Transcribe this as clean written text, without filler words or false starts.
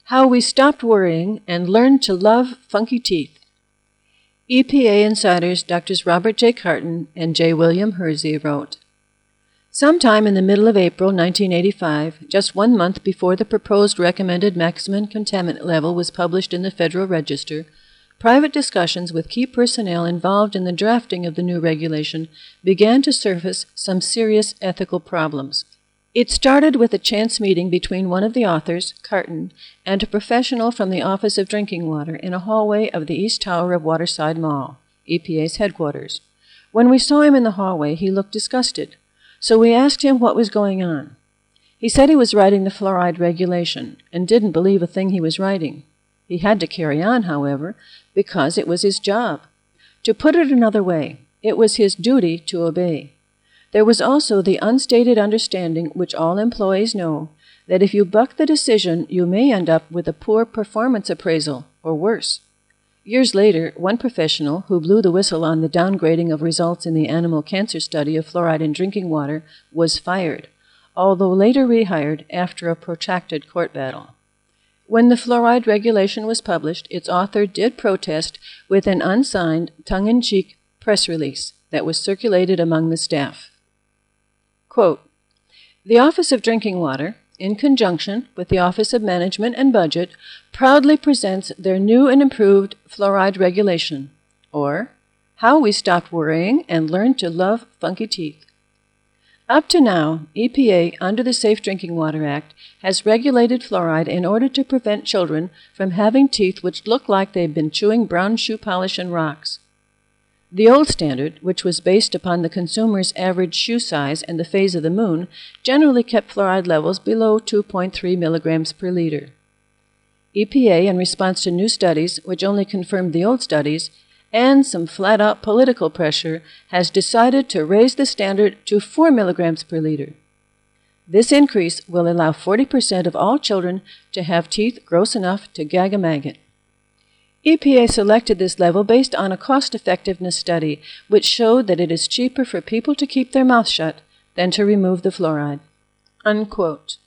How We Stopped Worrying and Learned to Love Funky Teeth. EPA insiders Drs. Robert J. Carton and J. William Hersey wrote, sometime in the middle of April 1985, just 1 month before the proposed recommended maximum contaminant level was published in the Federal Register, private discussions with key personnel involved in the drafting of the new regulation began to surface some serious ethical problems. It started with a chance meeting between one of the authors, Carton, and a professional from the Office of Drinking Water in a hallway of the East Tower of Waterside Mall, EPA's headquarters. When we saw him in the hallway, he looked disgusted, so we asked him what was going on. He said he was writing the fluoride regulation and didn't believe a thing he was writing. He had to carry on, however, because it was his job. To put it another way, it was his duty to obey. There was also the unstated understanding, which all employees know, that if you buck the decision, you may end up with a poor performance appraisal, or worse. Years later, one professional who blew the whistle on the downgrading of results in the animal cancer study of fluoride in drinking water was fired, although later rehired after a protracted court battle. When the fluoride regulation was published, its author did protest with an unsigned, tongue-in-cheek press release that was circulated among the staff. Quote, the Office of Drinking Water, in conjunction with the Office of Management and Budget, proudly presents their new and improved fluoride regulation, or How We Stopped Worrying and Learned to Love Funky Teeth. Up to now, EPA, under the Safe Drinking Water Act, has regulated fluoride in order to prevent children from having teeth which look like they've been chewing brown shoe polish and rocks. The old standard, which was based upon the consumer's average shoe size and the phase of the moon, generally kept fluoride levels below 2.3 milligrams per liter. EPA, in response to new studies, which only confirmed the old studies, and some flat-out political pressure, has decided to raise the standard to 4 milligrams per liter. This increase will allow 40% of all children to have teeth gross enough to gag a maggot. EPA selected this level based on a cost-effectiveness study, which showed that it is cheaper for people to keep their mouth shut than to remove the fluoride. Unquote.